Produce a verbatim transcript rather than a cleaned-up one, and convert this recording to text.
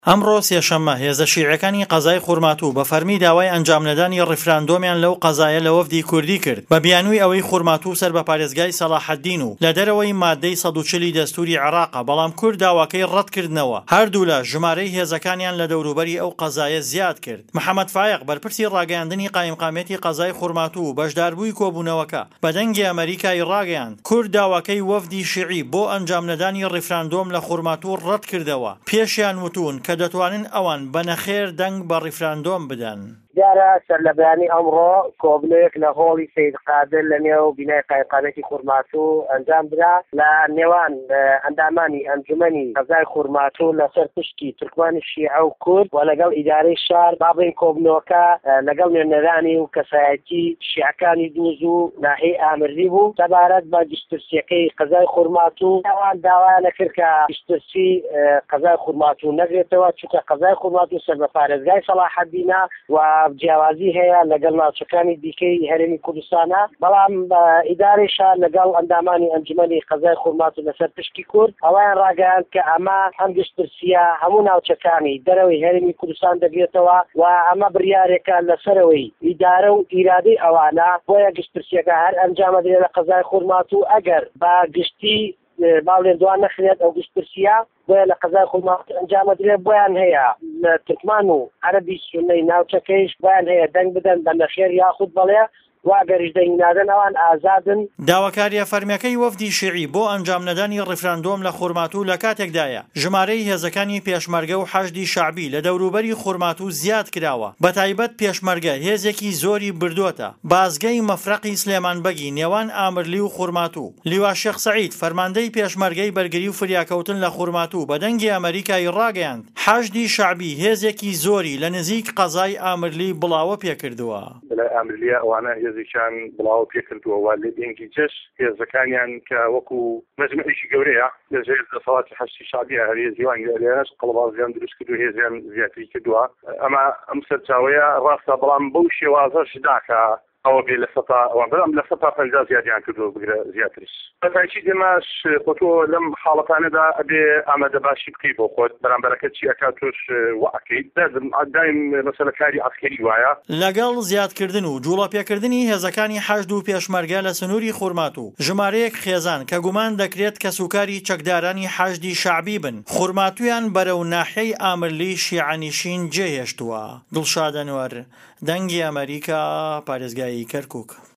ئەمڕۆ سێشەممە هێزە شیعەکانی قەزای خورماتوو بە فەرمی داوای ئەنجامنەدانی ڕیفراندۆمیان لەو قەزایە لە وەفدی کوردی کرد بە بیانووی ئەوەی خورماتوو سەر بە پارێزگای سەلاحەددین و لە دەرەوەی مادەی سەد و چلی دەستوری عێراقە، بەڵام کورد داواکەی ڕەتکردنەوە. هەردوو لە ژمارەی هێزەکانیان لە دەوروبەری ئەو قەزایە زیاد کرد. محەممەد فایق بەرپرسی ڕاگەیاندنی قایمقامێتی قەزای خورماتوو و بەشداربووی کۆبوونەوەکە بە دەنگی ئەمریکای ڕاگەیاند کورد داواکەی وەفدی شیعی بۆ ئەنجامنەدانی ڕیفراندۆم لە خورماتوو ڕەت کردەوە. پێشیان وتون کە دەتوانن ئەوان بەنەخێر دەنگ بە ڕیفراندۆم بدەن. جارە سەر لە بەیانی ئەمڕۆ کۆبنەیەک لە هۆڵی سید قادر لە نێو بینای قایمقامێتی خورماتوو ئەنجام درا لە نێوان ئەندامانی ئەنجومەنی قەزای خورماتوو لەسەر پشتی تورکمانی شیعە و کورد و لەگەڵ ئیدارەی شار بابڵین کۆبنەوەکە لەگەڵ نوێنەرانی و کەسایەتی شیعەکانی دووز و ناحیەی ئامردی بوو سەبارەت بە گشتترسیەکەی قەزای خورماتوو. ئەوان داوایانە کرد کە گشتترسی قەزای خورماتوو نەگرێتەوە، چونکە قەزای خورماتوو سەر بە پارێزگای سەلاحەددینە و جیاوازی هەیە لەگەڵ ناوچەکانی دیکەی هەرێمی کوردستانە، بەڵام ئیدارەی شار لەگەڵ ئەندامانی ئەنجومەنی قەزای خورماتوو لەسەر پشتی کورد ئەویان ڕاگەیاند کە ئەمە هەم گشتترسیە هەموو ناوچەکانی دەرەوەی هەرێمی کوردستان دەگرێتەوە و ئەمە بڕیارێکە لەسەرەوەی ئیدارە و ئیرادەی ئەوانە بۆیە گشتترسیەکە هەر ئەنجامەدرێت لە قەزای خورماتوو ئەگەر بە گشتی باڵێن دوان نەخرێت ئەو گشتترسیە بۆیە لە قەزای خورماتوو ئەنجامەدرێت. بۆیان هەیە لە تورکمان و عەرەبی سوننەی ناوچەکەیش بۆیان هەیە دەنگ بدەن بە نەخێر یاخود بەڵێ واگەریش دەنگنادەن ئەوان ئازادن. داواکاریە فەرمیەکەی وەفدی شیعی بۆ ئەنجامنەدانی ڕیفراندۆم لە خورماتوو لە کاتێکدایە ژمارەی هێزەکانی پێشمەرگە و حەشدی شەعبی لە دەوروبەری خورماتوو زیاد کراوە. بەتایبەت پێشمەرگە هێزێکی زۆری بردووەتە. بازگەی مەفرەقی سلێمانبەگی نێوان ئامرلی و خورماتوو. لیوا شێخ سەعید فەرماندەی پێشمەرگەی بەرگری و فریاکەوتن لە خورماتوو بە دەنگی ئەمریکای ڕاگەیاند حەشدی شەعبی هێزێکی زۆری لە نزیک قەزای ئامرلی بڵاوە پێکردووە. هێزێکیان بڵاو پێکردووە و لە دێنگی جەش هێزەکانیان کە وەکو مەجموعێکی گەورەیە لەژێر دەسەڵاتی حەشتی شەعبیە هەر هێزیوان لێرەش قەڵەبازیان دروست کردو، هێزیان زیاتری کردووە. ئەمە ئەم سەرچاوەیە ڕاستە، بەڵام بەو شێوازەش داکە ئەوە بێ لە سەتا ئەوان بەڵام لە سەتا پەنجا زیادیان کردووە بگرە زیاتریش. بەتاکی دێماش خۆتۆ لەم حاڵەتانەدا ئەبێ ئامادە باشی بکەی بۆ خۆت بەرامبەرەکە چی ئەکا تۆش وەعەکەیت دایم مەسەلە کاری عەسکەری وایە. لەگەڵ زیادکردن و جوڵەپێکردنی هێزەکانی حەشد و پێشمەرگە لە سنووری خورماتوو ژمارەیەک خێزان کە گومان دەکرێت کە سوکاری چەکدارانی حەشدی شەعبی بن خورماتوویان بەرەو ناحیەی ئامرلی شیعەنشین جێهێشتووە. دڵشاد ئەنوەر، دەنگی ئەمریکا، پارێزگای کەرکووک.